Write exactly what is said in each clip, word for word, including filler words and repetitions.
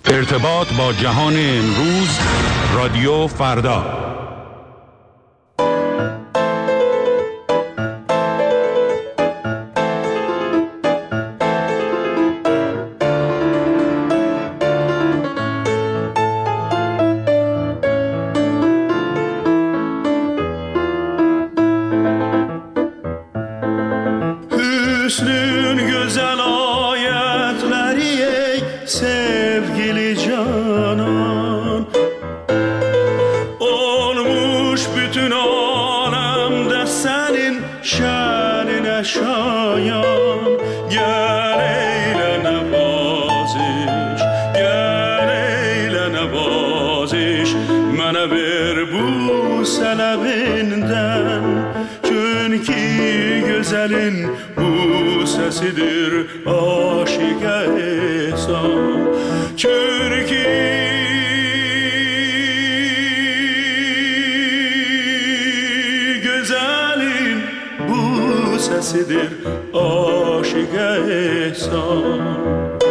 ارتباط با جهان امروز، رادیو فردا. Sesidir aşık ehsan, çünkü güzelin bu sesidir aşık ehsan.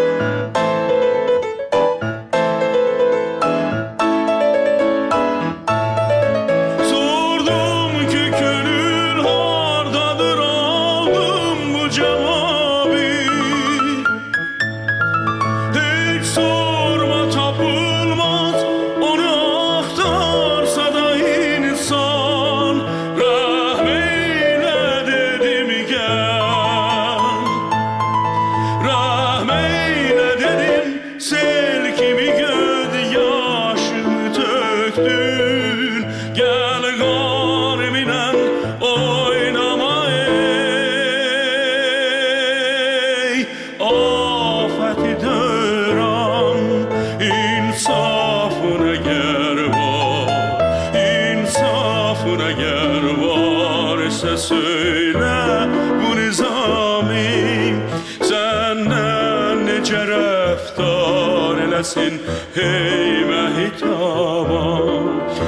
Söyle bu nizami senden nece rəftar eləsin hey məhitaban,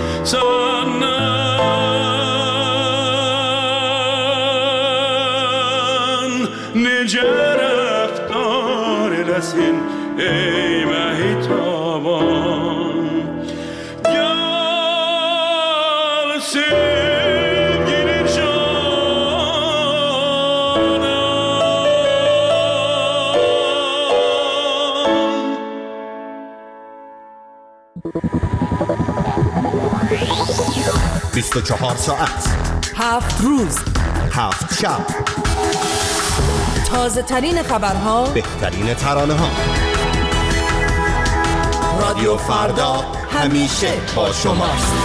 senden nece rəftar eləsin hey məhitaban. Gəlsin بیست و چهار ساعت، هفت روز، هفت شب، تازه ترین خبرها، بهترین ترانه ها. رادیو فردا همیشه با شماست.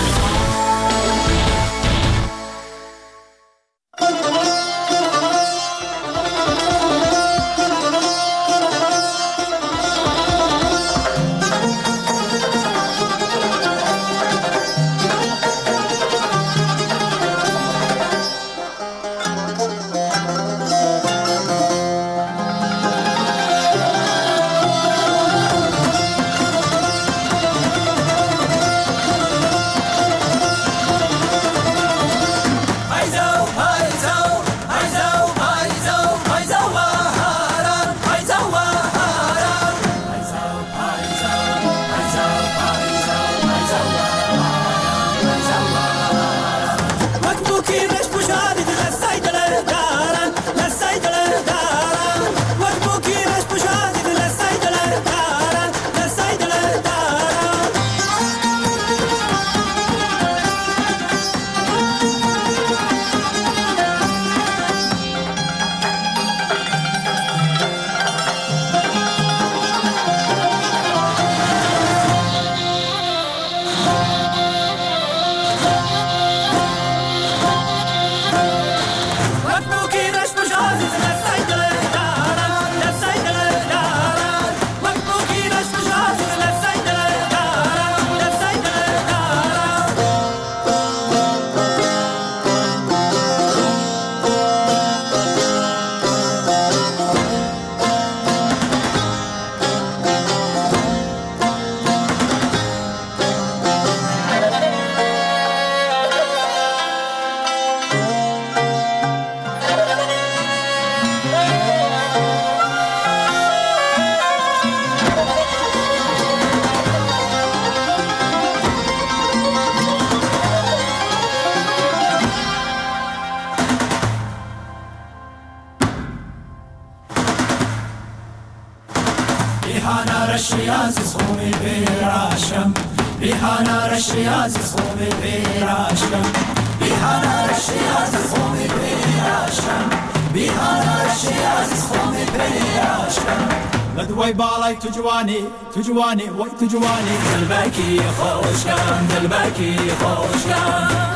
Bihana Rashiaz Khumi Berasham Bihana Rashiaz Khumi Berasham Bihana Rashiaz Khumi Berasham Bihana Rashiaz Khumi Berasham Ladway balay tu jwani tu jwani way tu jwani dalbaki khosham dalbaki khosham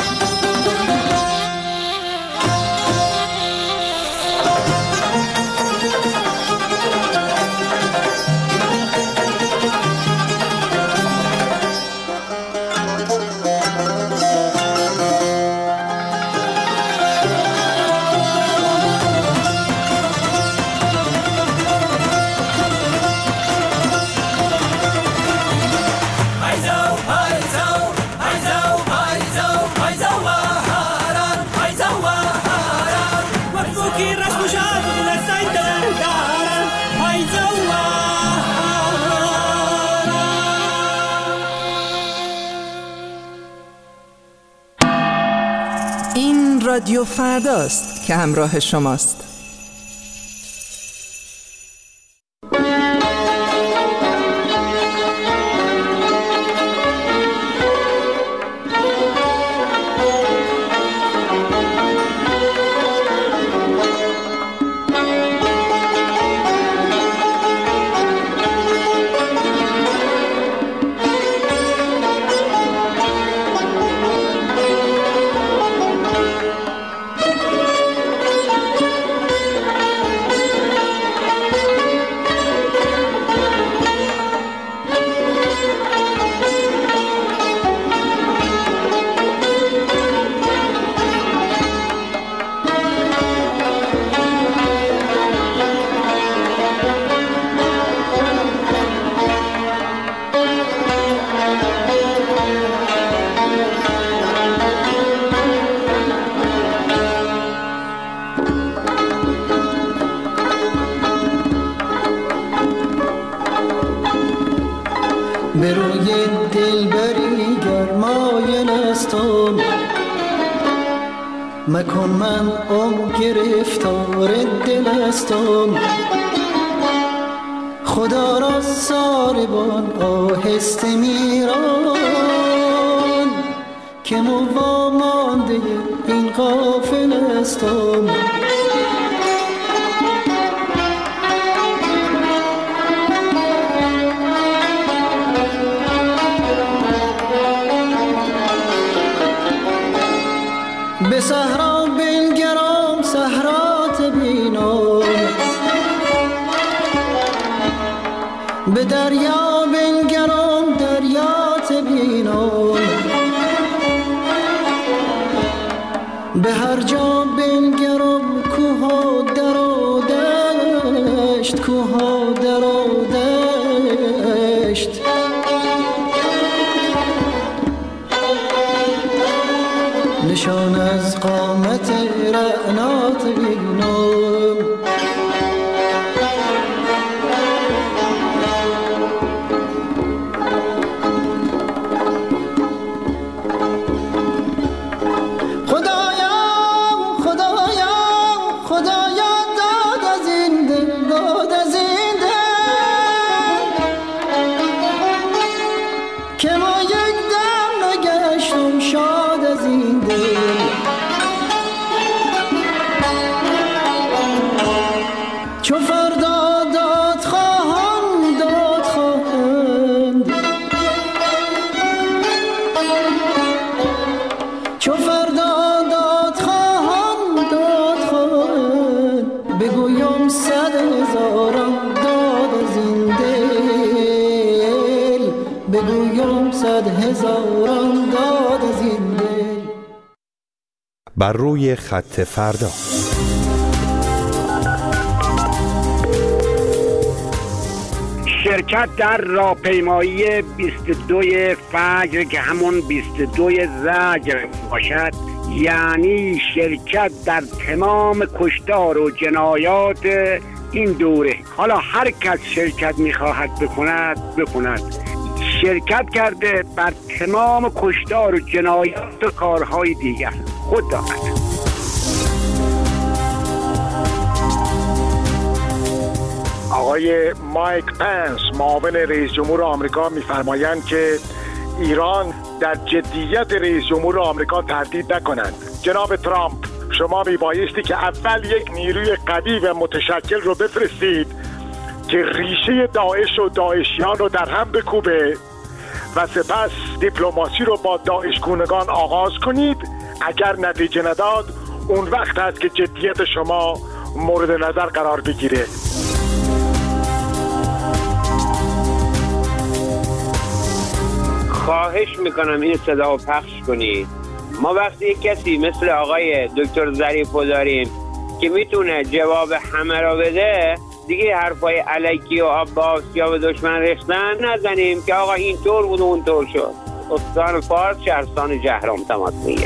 رادیو فرداست که همراه شماست. به روی دلبری گرمای نستم مکن من ام گرفتار دلستم خدا را ساربان آهسته میران که موامانده این غافل استم به صحرا بنگرم صحرات بینم به دریا بنگرم دریات بینم به هر جا بنگرم کوه و در و دشت کوه و در و دشت نشان از قامت رعنات بینم خدایا خدایا خدایا داد از این دل داد از این دل که ما یک دم نگشتم شاد از این دل چو فردا داد خواهم داد خواهند چو فردا داد خواهم داد خواهند بگویم صد هزارم داد از این دل بگویم صد هزارم داد از این دل. بر روی خط فردا شرکت در راهپیمایی بیست و دو فجر که همون بیست و دو زجر باشد، یعنی شرکت در تمام کشتار و جنایات این دوره. حالا هر کس شرکت میخواهد بکند بکند. شرکت کرده بر تمام کشتار و جنایات و کارهای دیگر. خدا آقای مایک پنس معاون رئیس جمهور آمریکا می‌فرمایند که ایران در جدیت رئیس جمهور آمریکا تردید نکنند. جناب ترامپ، شما میبایستی که اول یک نیروی قوی و متشکل رو بفرستید که ریشه داعش و داعشیان رو در هم بکوبه و سپس دیپلماسی رو با داعش گونگان آغاز کنید. اگر نتیجه نداد اون وقت هست که جدیت شما مورد نظر قرار بگیره. خواهش میکنم این صدا رو پخش کنید. ما وقتی یک کسی مثل آقای دکتر ظریفو داریم که میتونه جواب همه را بده، دیگه حرفای علیکی و عباس یا به دشمن ریختن نزنیم که آقا این طور بود و اون طور شد. استان فارس، شهرستان جهرم تماس میگیره.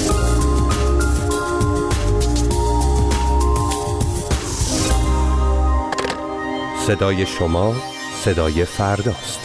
صدای شما صدای فرداست.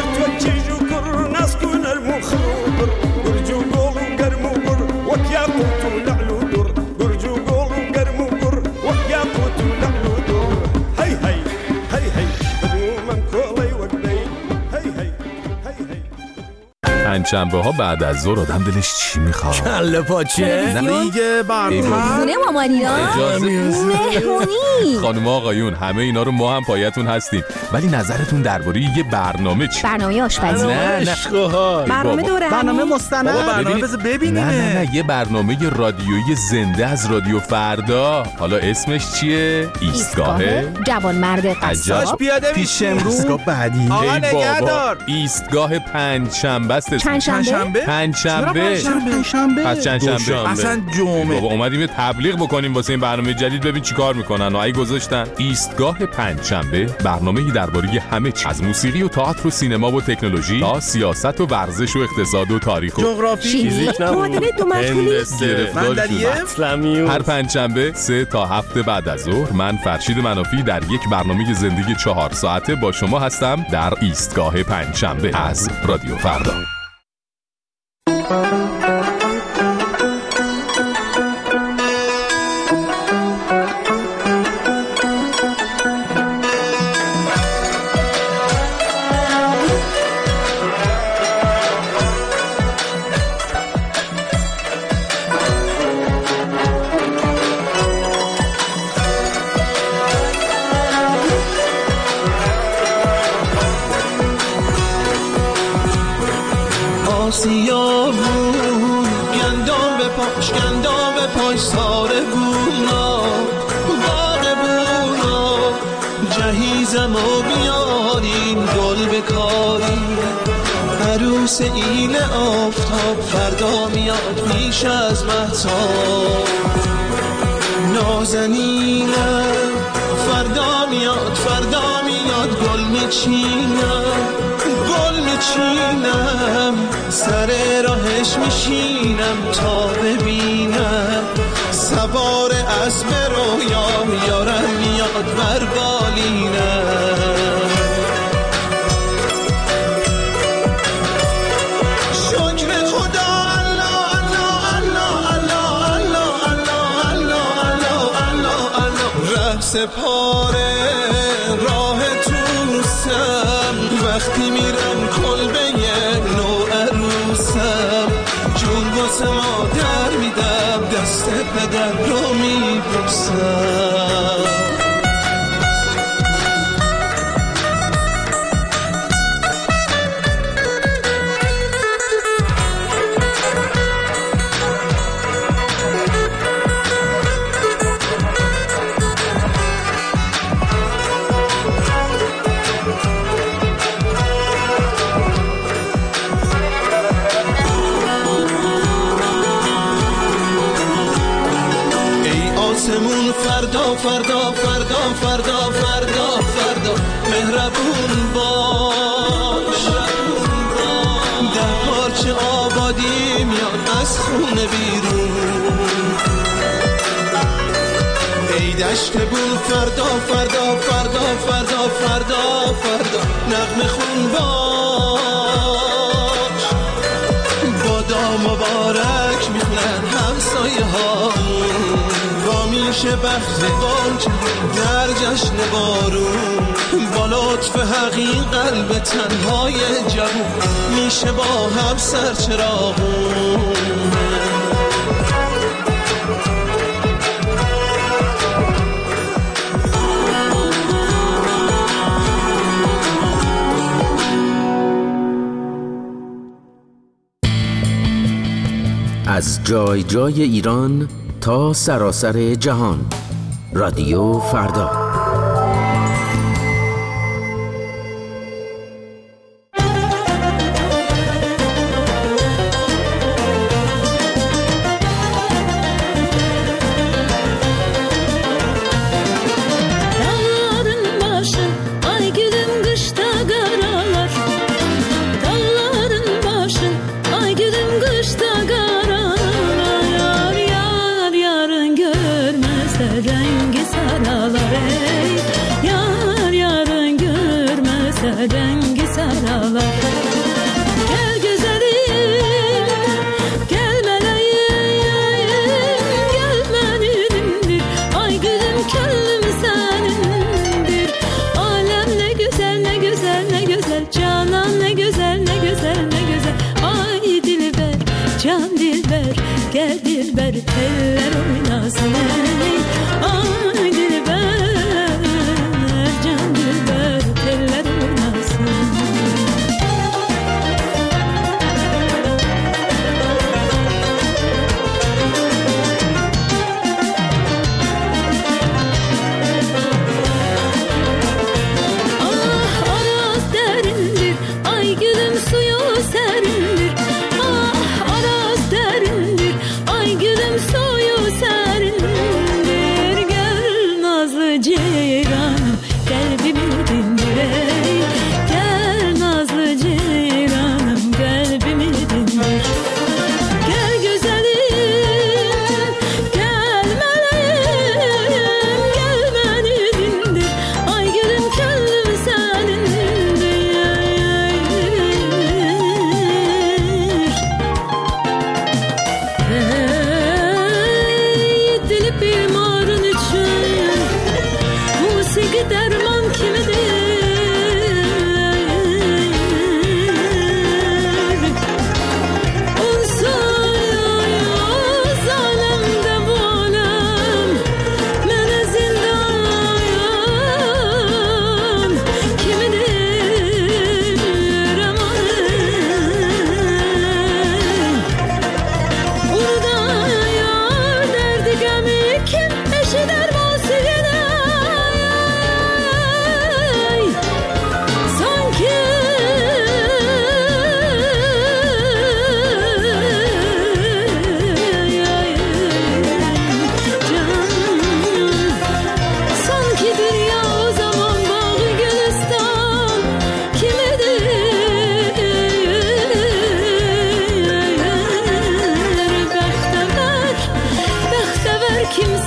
Yaqub پنجشنبه ها بعد از ظهر آدم دلش چی میخواد؟ کله پاچه، دیگه برنامه خونه مامانینا، مهمونی. خانم آقایون همه اینا رو ما هم پایتون هستیم، ولی نظرتون درباره یه برنامه چی؟ برنامه آشپزی، نه نه برنامه دوره، برنامه مستند، برنامه بذار ببینیم. نه نه نه یه برنامه رادیویی زنده از رادیو فردا. حالا اسمش چیه؟ ایستگاه جوانمرد قصاب پیاده پیش امروز بعدی. آقا نگهدار. ایستگاه پنجشنبه است. پنجشنبه؟ پنجشنبه. پنجشنبه. پس چندشنبه. اصلا جمعه. بابا اومدیم تبلیغ بکنیم واسه این برنامه جدید، ببین چیکار میکنن. و ای گذاشتن ایستگاه پنجشنبه، برنامه‌ای درباره همه چیز، از موسیقی و تئاتر و سینما و تکنولوژی تا سیاست و ورزش و اقتصاد و تاریخ و جغرافی، فیزیک، معادله دو مجهولی، گرفتاری. هر پنجشنبه سه تا هفت بعد از ظهر من فرشید منافی در یک برنامه زندگی چهار ساعته با شما هستم در ایستگاه پنجشنبه از رادیو فردا. سیاهون گندام به پاش گندام به پاش ساره بونا باغ بونا جهیزم و بیارین گل بکارین عروس ایل آفتاب فردا میاد پیش از مهتاب نازنینم فردا میاد فردا میاد گل میچینم گل میچینم سر راهش میشینم تا ببینم سوار اسب رویام یارم میاد بر بالینم شکر خدا الله الله الله الله الله الله الله الله الله ره سپاره راه توسم وقتی میرم کلبه نو عروسم جون واسه مادر میدم دست پدر رو میبوسم فردا فردا فردا فردا فردا فردا مهربون باش ده پارچه آبادی میاد از خونه بیرون ای دشت بود فردا فردا فردا فردا فردا فردا نغمه خون باش بادا مبارک میخونن همسایه هامون میشه بخت بانک در جشن بارون با لطف حقیق قلب تنهای جوون میشه با هم سرچراغون از جای جای ایران تا سراسر جهان، رادیو فردا. rengi saralar. Gel güzelim, gel meleğim, gel benimdir. Ay gülüm könlüm senindir. Alem ne güzel, ne güzel, ne güzel. Canan ne güzel, ne güzel, ne güzel. Ay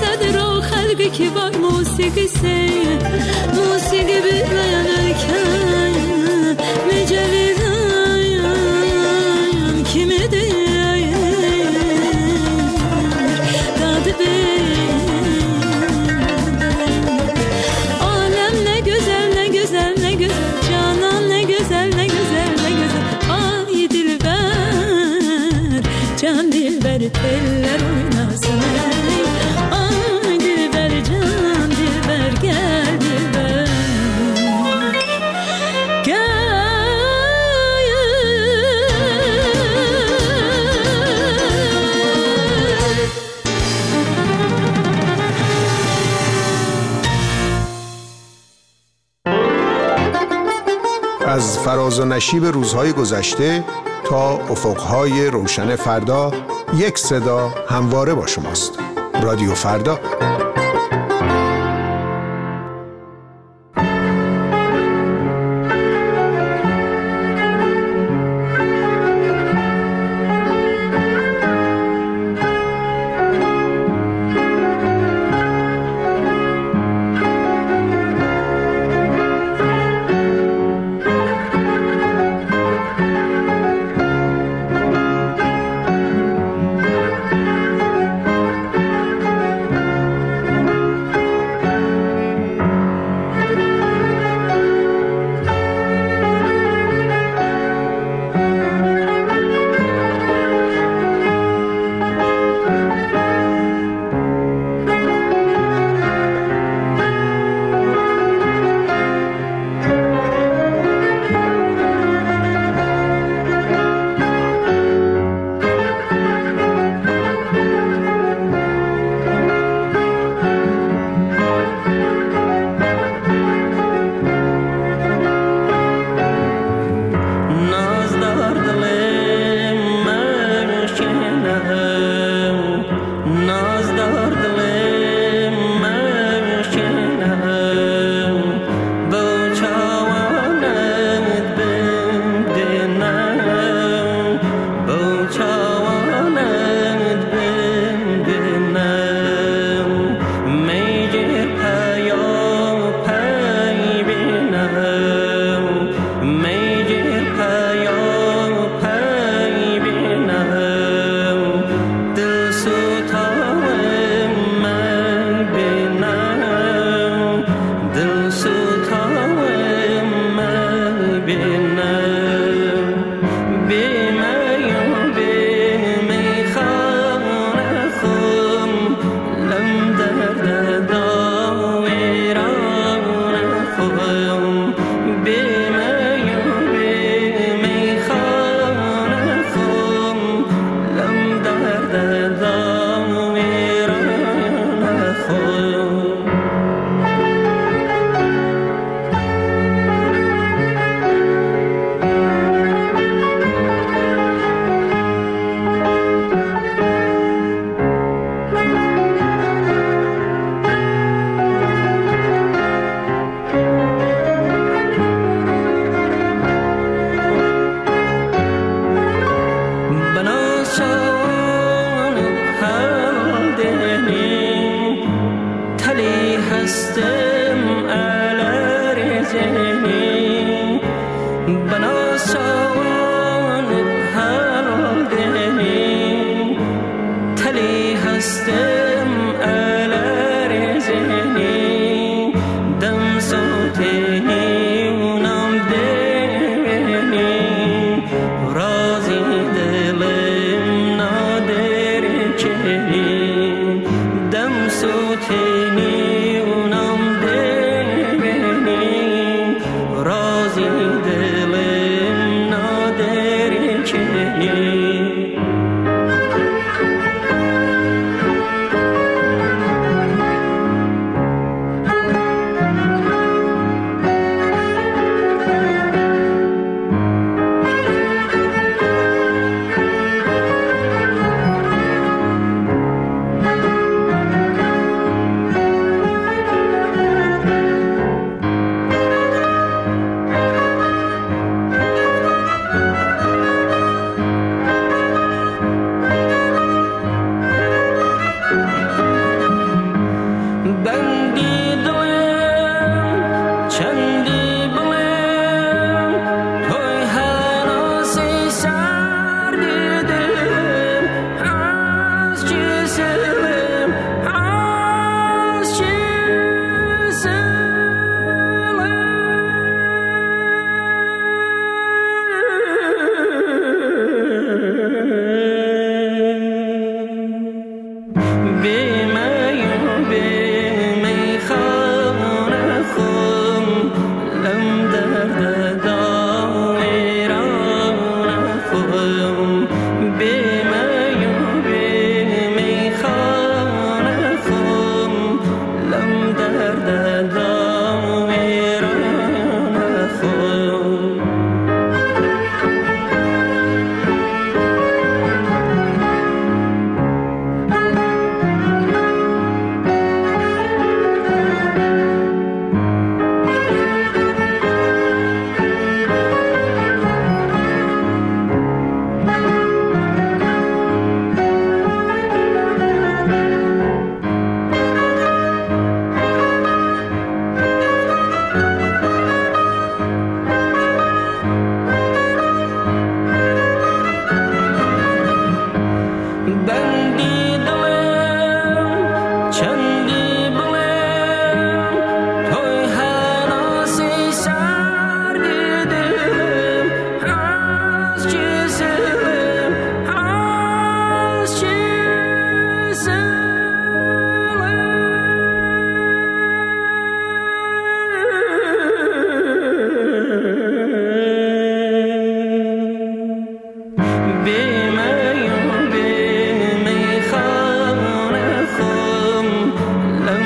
صد رو خلقی که بای موسیقی سی موسیقی بیاین ارکن مجلیدایم کی میدیم داد بیم عالم نه güzel ne güzel ne güzel canan ne güzel ne güzel ne güzel ay dilber can dilber teller oynasın ay dilber can dilber gel dilber gel از فراز و نشیب روزهای گذشته تا افقهای روشن فردا، یک صدا همواره با شماست. رادیو فردا.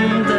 زنده